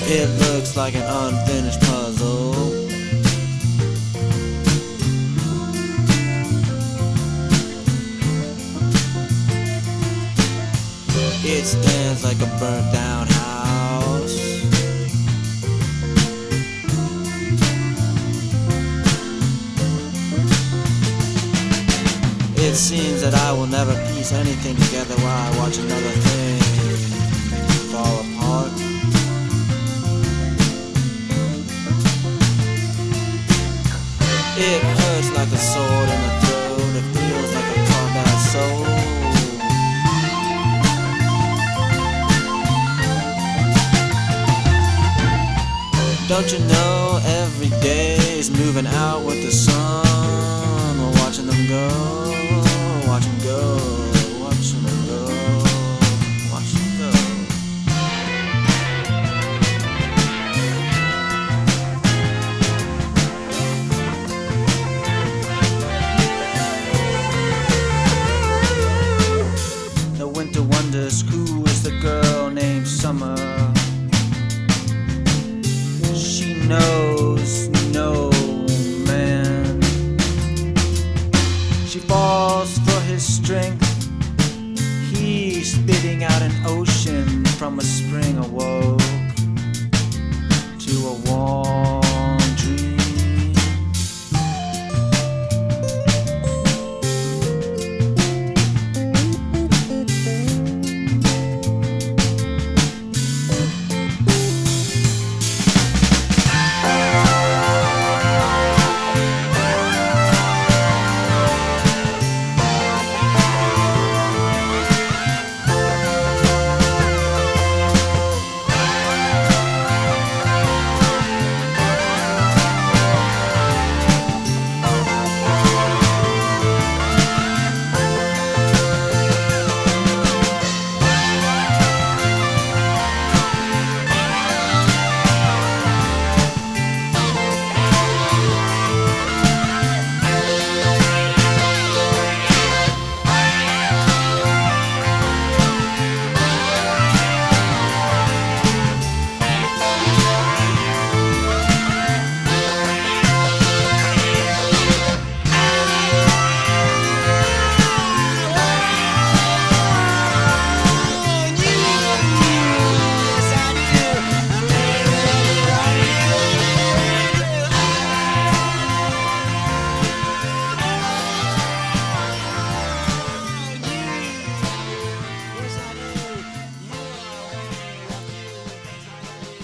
It looks like an unfinished puzzle. It stands like a burnt down house. It seems that I will never piece anything together while I watch another thing fall apart. It hurts like a sword in the throat. It feels like a carved out soul. Don't you know every day is moving out with the sun? We're watching them go, watch them go, watch them go, watch them go. The winter wonders who is the girl named Summer. She knows no man. She falls for his strength. He's spitting out an ocean from a spring.